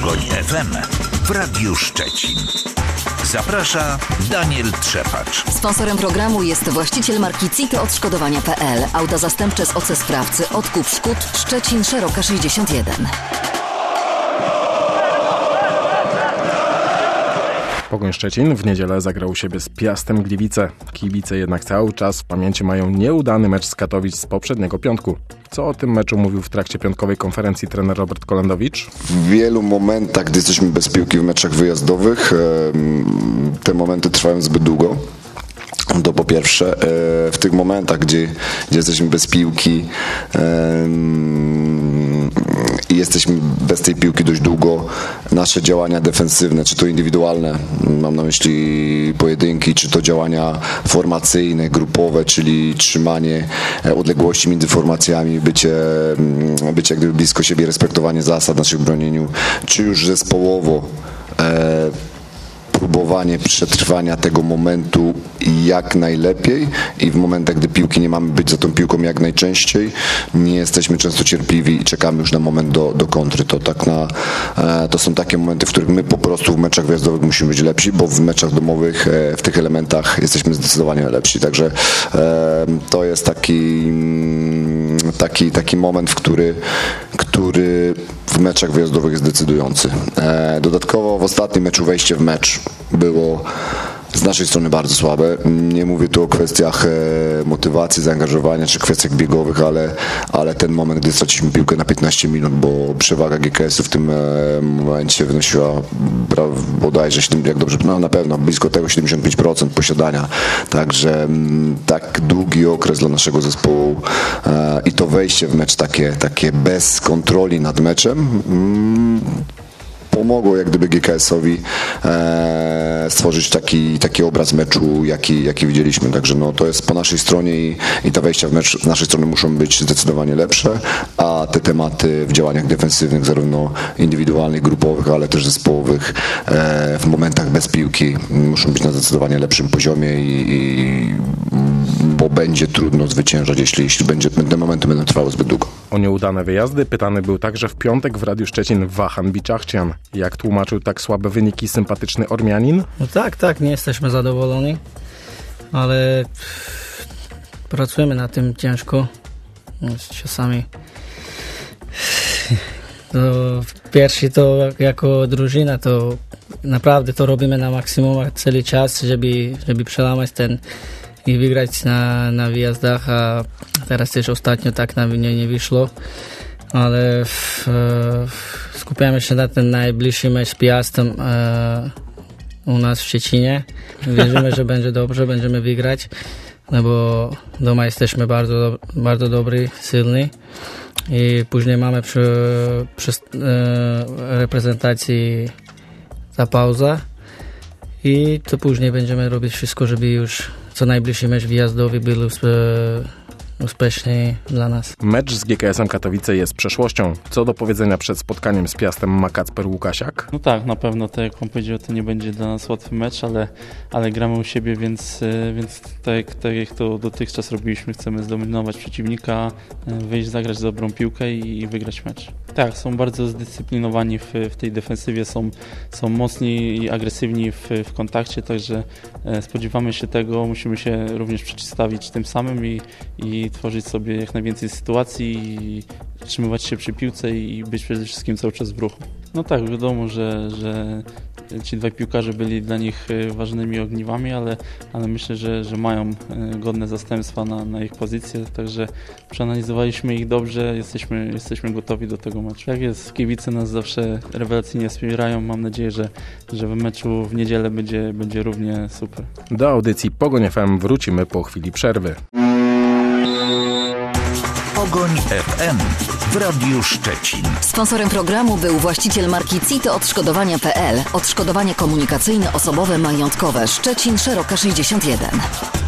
Pogoń FM w Radiu Szczecin. Zaprasza Daniel Trzepacz. Sponsorem programu jest właściciel marki CITO Odszkodowania.pl. Auta zastępcze z OC Sprawcy. Odkup szkód. Szczecin, Szeroka 61. Pogoń Szczecin w niedzielę zagrał u siebie z Piastem Gliwice. Kibice jednak cały czas w pamięci mają nieudany mecz z Katowic z poprzedniego piątku. Co o tym meczu mówił w trakcie piątkowej konferencji trener Robert Kolendowicz? W wielu momentach, gdy jesteśmy bez piłki w meczach wyjazdowych, te momenty trwają zbyt długo. To po pierwsze, w tych momentach, gdzie jesteśmy bez piłki i jesteśmy bez tej piłki dość długo, nasze działania defensywne, czy to indywidualne, mam na myśli pojedynki, czy to działania formacyjne, grupowe, czyli trzymanie odległości między formacjami, bycie jak gdyby blisko siebie, respektowanie zasad naszych bronieniu, czy już zespołowo próbowanie przetrwania tego momentu jak najlepiej i w momentach, gdy piłki nie mamy, być za tą piłką jak najczęściej. Nie jesteśmy często cierpliwi i czekamy już na moment do kontry. To są takie momenty, w których my po prostu w meczach wyjazdowych musimy być lepsi, bo w meczach domowych w tych elementach jesteśmy zdecydowanie lepsi. Także to jest taki moment, który w meczach wyjazdowych jest decydujący. Dodatkowo w ostatnim meczu wejście w mecz było z naszej strony bardzo słabe. Nie mówię tu o kwestiach motywacji, zaangażowania czy kwestiach biegowych, ale ten moment, gdy straciliśmy piłkę na 15 minut, bo przewaga GKS-u w tym momencie wynosiła bodajże, jak dobrze, na pewno blisko tego 75% posiadania. Także tak długi okres dla naszego zespołu i to wejście w mecz takie bez kontroli nad meczem pomogło jak gdyby GKS-owi stworzyć taki obraz meczu, jaki widzieliśmy. Także to jest po naszej stronie i te wejścia w mecz z naszej strony muszą być zdecydowanie lepsze, a te tematy w działaniach defensywnych, zarówno indywidualnych, grupowych, ale też zespołowych, w momentach bez piłki muszą być na zdecydowanie lepszym poziomie bo będzie trudno zwyciężać, jeśli te momenty będą trwały zbyt długo. O nieudane wyjazdy pytany był także w piątek w Radiu Szczecin Wahan Biczachcian. Jak tłumaczył tak słabe wyniki sympatyczny Ormianin? No tak, nie jesteśmy zadowoleni, ale pracujemy nad tym ciężko. Czasami pierwszy to jako drużyna to naprawdę to robimy na maksimum cały czas, żeby przełamać ten i wygrać na wyjazdach, a teraz też ostatnio tak nam nie wyszło, ale skupiamy się na ten najbliższy mecz z Piastem u nas w Szczecinie. Wierzymy, że będzie dobrze, będziemy wygrać, no bo doma jesteśmy bardzo, bardzo dobry, silny i później mamy przy reprezentacji ta pauza i to później będziemy robić wszystko, żeby już co najbliższy mecz wyjazdowy był uspeszny dla nas. Mecz z GKS-em Katowice jest przeszłością. Co do powiedzenia przed spotkaniem z Piastem ma Kacper Łukasiak? No tak, na pewno, tak jak pan powiedział, to nie będzie dla nas łatwy mecz, ale gramy u siebie, więc tak jak to dotychczas robiliśmy, chcemy zdominować przeciwnika, wyjść, zagrać dobrą piłkę i wygrać mecz. Tak, są bardzo zdyscyplinowani w tej defensywie, są mocni i agresywni w kontakcie, także spodziewamy się tego, musimy się również przeciwstawić tym samym i tworzyć sobie jak najwięcej sytuacji i trzymywać się przy piłce i być przede wszystkim cały czas w ruchu. No tak, wiadomo, że ci dwaj piłkarze byli dla nich ważnymi ogniwami, ale myślę, że mają godne zastępstwa na ich pozycję, także przeanalizowaliśmy ich dobrze, jesteśmy gotowi do tego meczu. Jak jest, kibice nas zawsze rewelacyjnie wspierają, mam nadzieję, że w meczu w niedzielę będzie równie super. Do audycji Pogoń FM wrócimy po chwili przerwy. Pogoń FM w Radiu Szczecin. Sponsorem programu był właściciel marki CITO Odszkodowania.pl. Odszkodowanie komunikacyjne, osobowe, majątkowe. Szczecin, Szeroka 61.